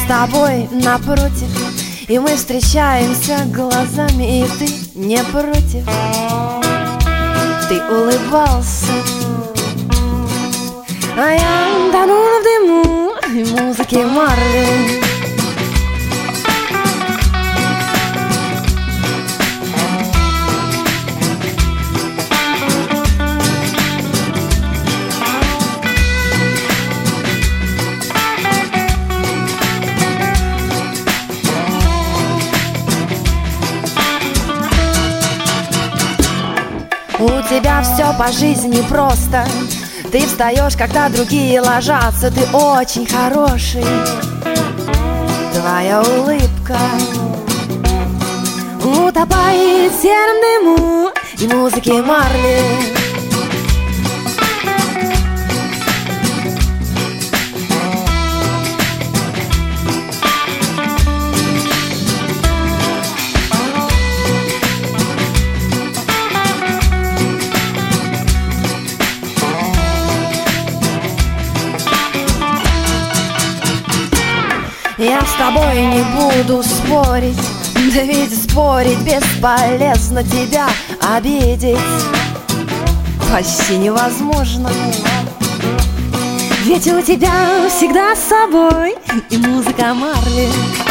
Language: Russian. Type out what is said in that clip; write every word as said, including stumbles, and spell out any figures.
тобой напротив, и мы встречаемся глазами, и ты не против. Ты улыбался, а я тонула в дыму и музыке Марли. У тебя все по жизни просто. Ты встаешь, когда другие ложатся. Ты очень хороший. Твоя улыбка утопает в сером дыму и музыке Марли. Я с тобой не буду спорить, да ведь спорить бесполезно, тебя обидеть почти невозможно. Ведь у тебя всегда с собой и музыка Марли.